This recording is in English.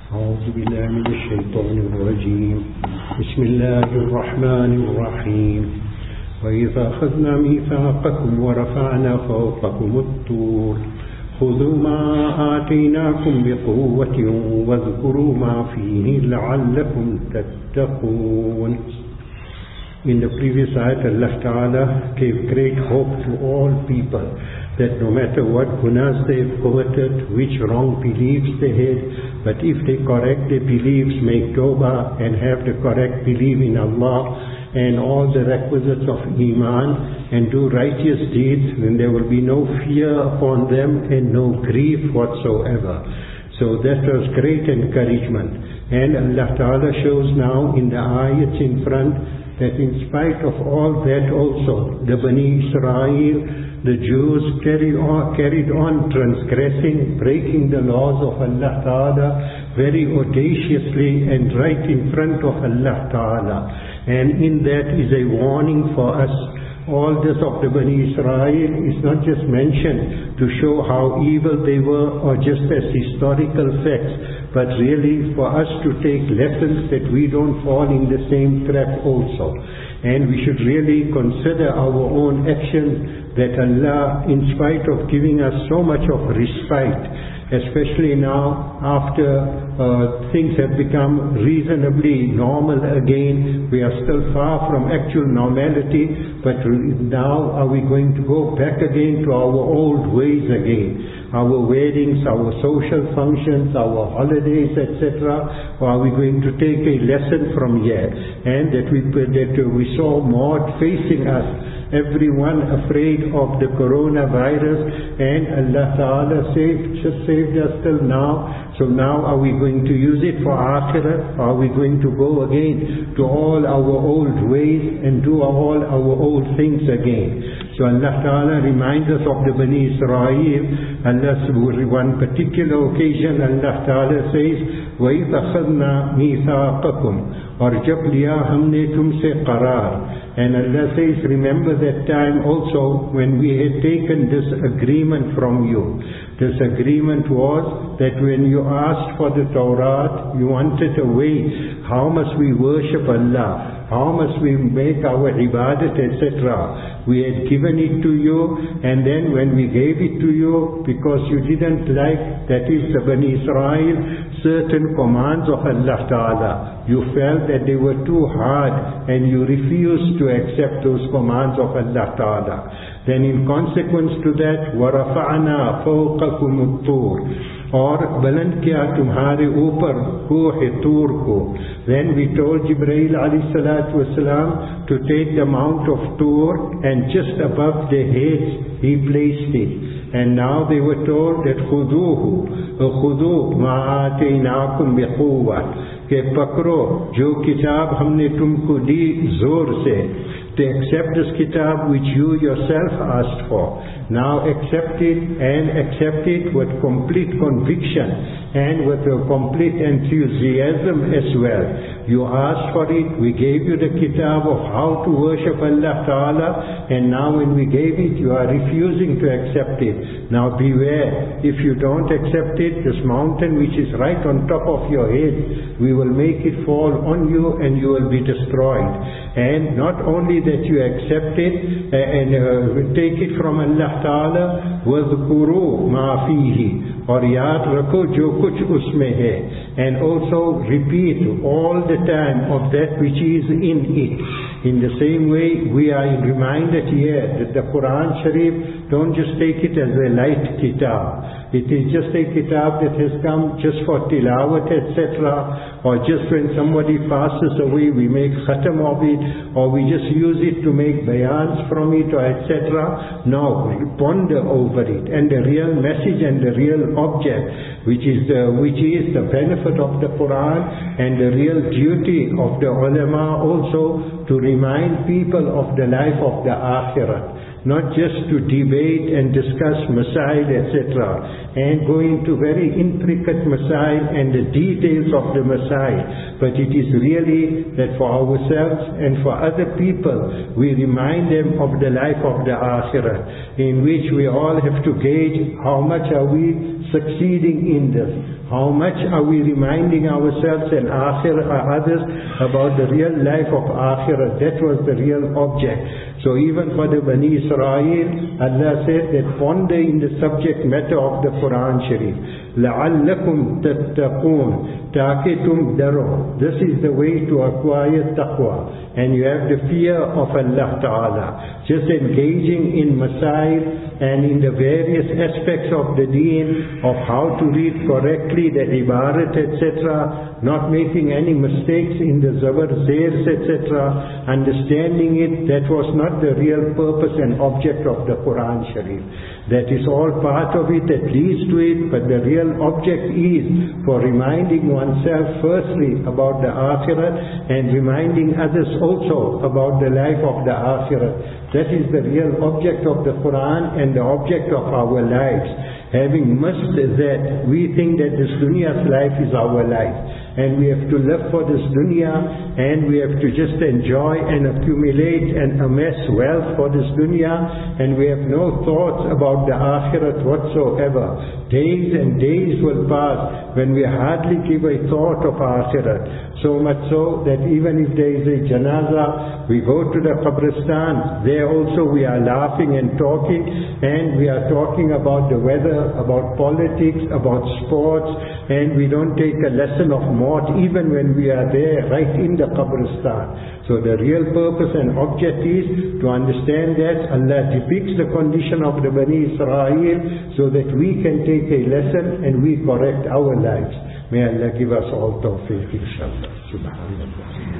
أعوذ بالله من الشيطان الرجيم. بسم الله الرحمن الرحيم. وإذا أخذنا ميثاقكم ورفعنا فوقكم الطور خذوا ما آتيناكم بقوة واذكروا ما فيه لعلكم تتقون. In the previous ayat, Allah Ta'ala gave great hope to all people that no matter what gunas they have committed, which wrong beliefs they had, but if they correct their beliefs, make tawbah and have the correct belief in Allah and all the requisites of Iman and do righteous deeds, then there will be no fear upon them and no grief whatsoever. So that was great encouragement. And Allah Ta'ala shows now in the ayats in front that in spite of all that also, the Bani Israel, the Jews carried on transgressing, breaking the laws of Allah Ta'ala very audaciously and right in front of Allah Ta'ala. And in that is a warning for us. All this of the Bani Israel is not just mentioned to show how evil they were or just as historical facts, but really for us to take lessons that we don't fall in the same trap also. And we should really consider our own actions, that Allah, in spite of giving us so much of respite, especially now after things have become reasonably normal again, we are still far from actual normality, but now are we going to go back again to our old ways again? Our weddings, our social functions, our holidays, etc., or are we going to take a lesson from here? And that we saw more facing us, everyone afraid of the coronavirus, and Allah Ta'ala saved us till now. So now are we going to use it for Akhirah? Or are we going to go again to all our old ways and do all our old things again? So Allah Ta'ala reminds us of the Bani Israel. One particular occasion Allah Ta'ala says, وَإِذْ أَخَذْنَا مِيثَاقَكُمْ, और जब लिया हमने तुमसे करार. And Allah says, remember that time also when we had taken this agreement from you. This agreement was that when you asked for the Torah, you wanted a way, how must we worship Allah? How must we make our ibadat, etc. We had given it to you, and then when we gave it to you, because you didn't like, that is the Bani Israel, certain commands of Allah Ta'ala, you felt that they were too hard, and you refused to accept those commands of Allah Ta'ala. Then in consequence to that, وَرَفَعْنَا فَوْقَكُمُ الطُّورِ, और बुलंद किया तुम्हारे ऊपर कोह तूर को. Then we told Jibreel alayhi salatu wasalam to take the mount of Tur, and just above their heads he placed it. And now they were told that خُذُوا مَا آتَيْنَاكُمْ بِقُوَّةٍ, कि पकड़ो जो किताब हमने तुमको दी जोर से. To accept this kitab which you yourself asked for. Now accept it, and accept it with complete conviction and with a complete enthusiasm as well. You asked for it, we gave you the kitab of how to worship Allah Ta'ala, and now when we gave it, you are refusing to accept it. Now beware, if you don't accept it, this mountain which is right on top of your head, we will make it fall on you and you will be destroyed. And not only that you accept it and take it from Allah Ta'ala, وَذْكُرُوا مَا فِيهِ, और याद रखो जो कुछ उसमें है, and also repeat all the time of that which is in it. In the same way, we are reminded here that the Quran Sharif, don't just take it as a light kitab. It is just a kitab that has come just for tilawat, etc. Or just when somebody passes away, we make khatam of it, or we just use it to make bayans from it, or etc. No, ponder over it. And the real message and the real object, which is the benefit of the Quran, and the real duty of the ulama also, to remind people of the life of the Akhirah. not just to debate and discuss masail, etc., and go into very intricate masail and the details of the masail, but it is really that for ourselves and for other people, we remind them of the life of the akhirah, in which we all have to gauge how much are we succeeding in this, how much are we reminding ourselves and others about the real life of akhirah. That was the real object. So even for the Bani Israel, Allah said that ponder in the subject matter of the Quran Sharif. لَعَلَّكُمْ تَتَّقُونَ تَعْكِتُمْ دَرُوا. This is the way to acquire taqwa. And you have the fear of Allah Ta'ala. Just engaging in masail and in the various aspects of the deen, of how to read correctly the ibarat, etc., not making any mistakes in the zabar, zairs, etc., understanding it, that was not the real purpose and object of the Quran Sharif. That is all part of it that leads to it, but the real object is for reminding oneself firstly about the akhirah and reminding others also about the life of the akhirah. That is the real object of the Quran and the object of our lives. Having missed that, we think that this dunya's life is our life, and we have to live for this dunya, and we have to just enjoy and accumulate and amass wealth for this dunya, and we have no thoughts about the akhirat whatsoever. Days and days will pass when we hardly give a thought of akhirat. So much so that even if there is a janazah, we go to the qabristan, there also we are laughing and talking, and we are talking about the weather, about politics, about sports, and we don't take a lesson of maut even when we are there right in the qabristan. So the real purpose and object is to understand that Allah depicts the condition of the Bani Israel so that we can take a lesson and we correct our lives. May Allah give us all tawfiq, inshallah. Subhanallah.